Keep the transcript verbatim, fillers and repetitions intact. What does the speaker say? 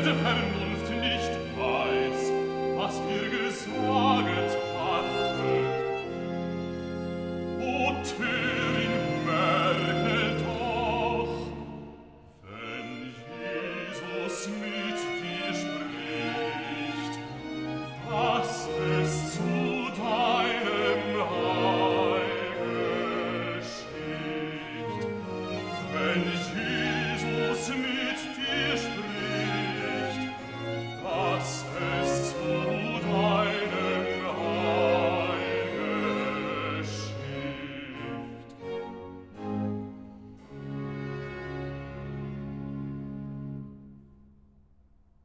der Vernunft nicht weiß, was ihr gesaget hatte. O Törin, merke doch, wenn Jesus mit dir spricht, dass es zu deinem Heil geschieht. Wenn